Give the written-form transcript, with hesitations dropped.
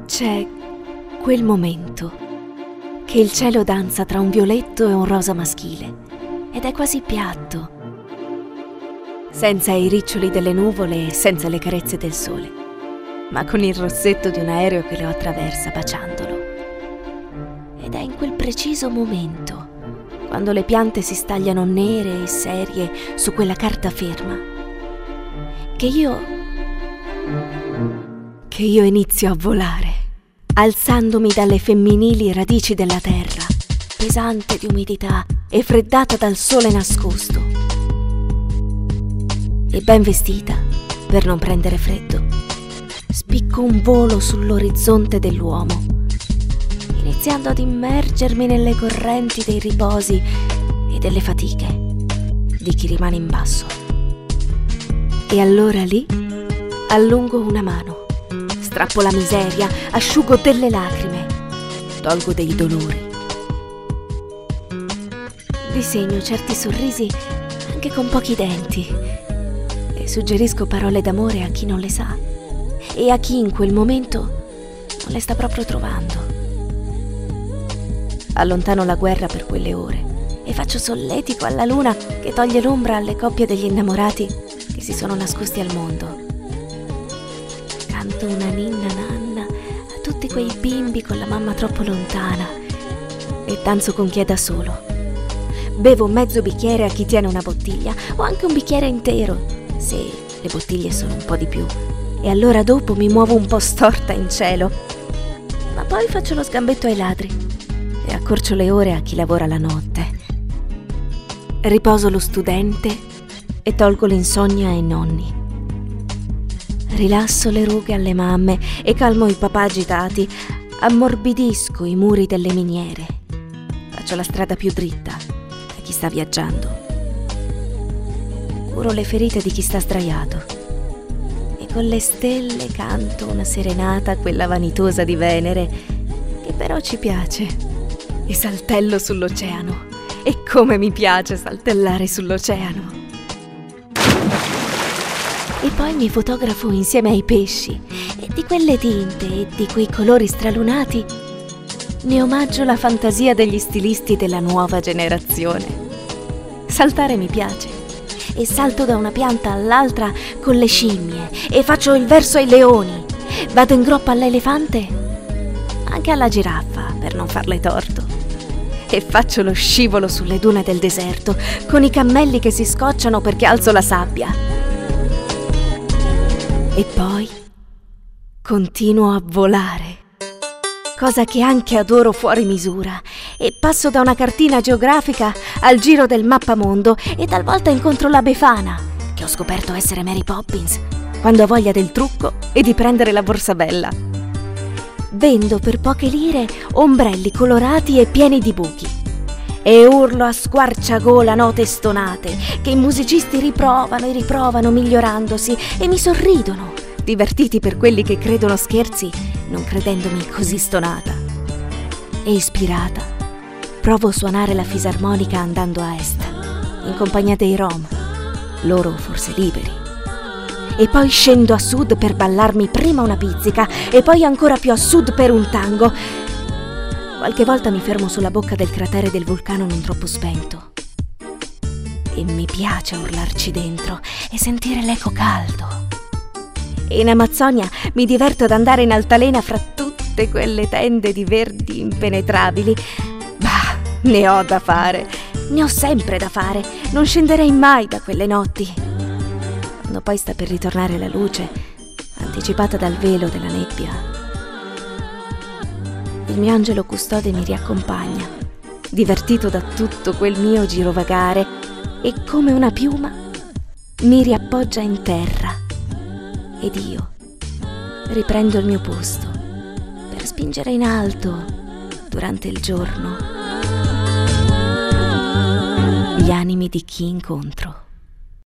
C'è quel momento che il cielo danza tra un violetto e un rosa maschile ed è quasi piatto, senza i riccioli delle nuvole e senza le carezze del sole, ma con il rossetto di un aereo che lo attraversa baciandolo. Ed è in quel preciso momento, quando le piante si stagliano nere e serie su quella carta ferma, che io inizio a volare, alzandomi dalle femminili radici della terra, pesante di umidità e freddata dal sole nascosto. E ben vestita, per non prendere freddo, spicco un volo sull'orizzonte dell'uomo, iniziando ad immergermi nelle correnti dei riposi e delle fatiche di chi rimane in basso. E allora lì allungo una mano, strappo la miseria, asciugo delle lacrime, tolgo dei dolori. Disegno certi sorrisi anche con pochi denti e suggerisco parole d'amore a chi non le sa e a chi in quel momento non le sta proprio trovando. Allontano la guerra per quelle ore e faccio solletico alla luna che toglie l'ombra alle coppie degli innamorati che si sono nascosti al mondo. Canto una ninna nanna a tutti quei bimbi con la mamma troppo lontana e danzo con chi è da solo. Bevo mezzo bicchiere a chi tiene una bottiglia o anche un bicchiere intero, se le bottiglie sono un po' di più, e allora dopo mi muovo un po' storta in cielo, ma poi faccio lo sgambetto ai ladri e accorcio le ore a chi lavora la notte. Riposo lo studente e tolgo l'insonnia ai nonni. Rilasso le rughe alle mamme e calmo i papà agitati, ammorbidisco i muri delle miniere, faccio la strada più dritta a chi sta viaggiando, curo le ferite di chi sta sdraiato e con le stelle canto una serenata a quella vanitosa di Venere che però ci piace, e saltello sull'oceano, e come mi piace saltellare sull'oceano. E poi mi fotografo insieme ai pesci e di quelle tinte e di quei colori stralunati ne omaggio la fantasia degli stilisti della nuova generazione. Saltare mi piace e salto da una pianta all'altra con le scimmie e faccio il verso ai leoni. Vado in groppa all'elefante, anche alla giraffa per non farle torto, e faccio lo scivolo sulle dune del deserto con i cammelli che si scocciano perché alzo la sabbia. E poi continuo a volare, cosa che anche adoro fuori misura, e passo da una cartina geografica al giro del mappamondo e talvolta incontro la Befana, che ho scoperto essere Mary Poppins, quando ha voglia del trucco e di prendere la borsa bella. Vendo per poche lire ombrelli colorati e pieni di buchi e urlo a squarciagola note stonate che i musicisti riprovano e riprovano migliorandosi e mi sorridono, divertiti per quelli che credono scherzi non credendomi così stonata. E ispirata provo a suonare la fisarmonica andando a est in compagnia dei Rom, loro forse liberi, e poi scendo a sud per ballarmi prima una pizzica e poi ancora più a sud per un tango. Qualche volta mi fermo sulla bocca del cratere del vulcano non troppo spento e mi piace urlarci dentro e sentire l'eco caldo. E in Amazzonia mi diverto ad andare in altalena fra tutte quelle tende di verdi impenetrabili. Bah, ne ho da fare, ne ho sempre da fare, non scenderei mai da quelle notti. Quando poi sta per ritornare la luce, anticipata dal velo della nebbia, il mio angelo custode mi riaccompagna, divertito da tutto quel mio girovagare, e come una piuma mi riappoggia in terra ed io riprendo il mio posto per spingere in alto durante il giorno gli animi di chi incontro.